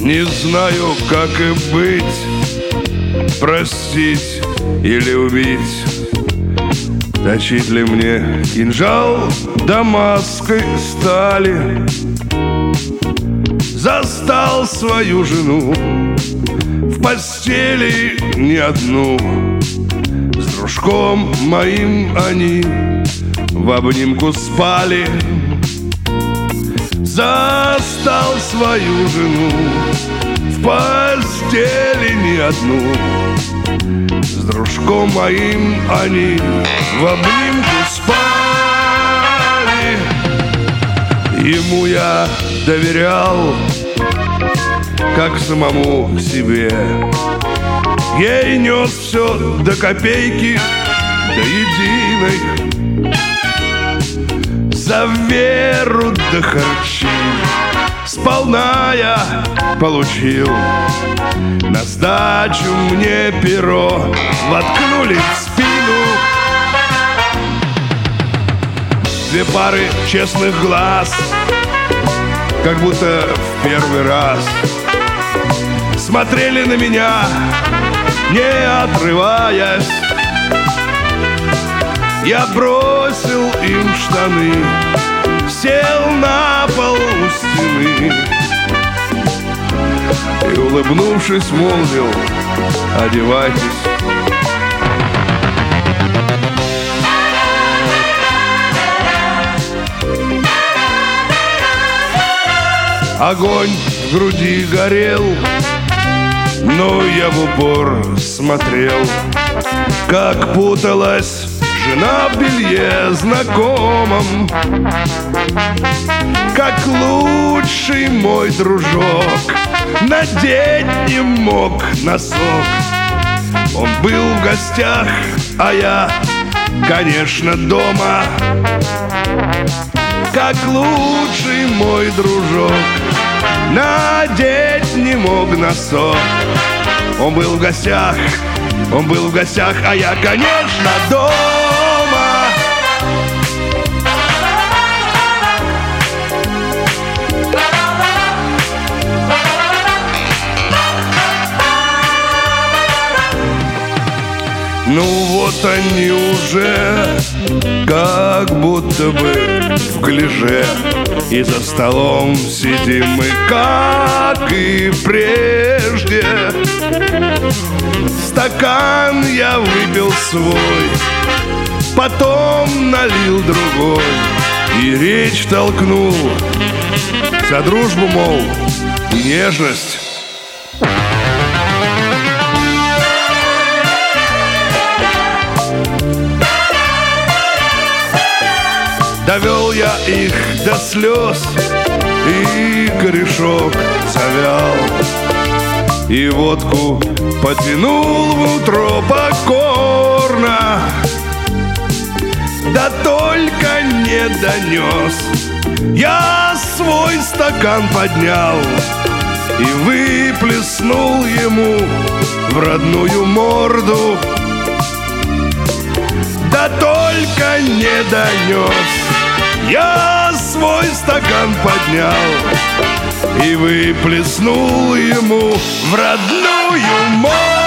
Не знаю, как и быть, простить или убить. Точить ли мне кинжал дамасской стали? Застал свою жену в постели не одну. С дружком моим они в обнимку спали. Застал свою жену в постели не одну. С дружком моим они в обнимку спали. Ему я доверял, как самому себе. Ей нес все до копейки, до единой. За веру до харчи сполна я получил. На сдачу мне перо воткнули в спину. Две пары честных глаз, как будто в первый раз, смотрели на меня, не отрываясь. Я бросил им штаны, сел на пол у стены и, улыбнувшись, молвил: одевайтесь. Огонь в груди горел, но я в упор смотрел, как путалась жена в белье знакомом, как лучший мой дружок надеть не мог носок. Он был в гостях, а я, конечно, дома. Как лучший мой дружок надеть не мог носок. Он был в гостях, а я, конечно, дома. Ну вот они уже как будто бы в гляже, и за столом сидим мы, как и прежде. Стакан я выпил свой, потом налил другой и речь толкнул за дружбу, мол, и нежность. Довел я их до слез, и корешок завял, и водку потянул в утро покорно. Да только не донес, я свой стакан поднял и выплеснул ему в родную морду. Да только не донес, я свой стакан поднял и выплеснул ему в родную морду.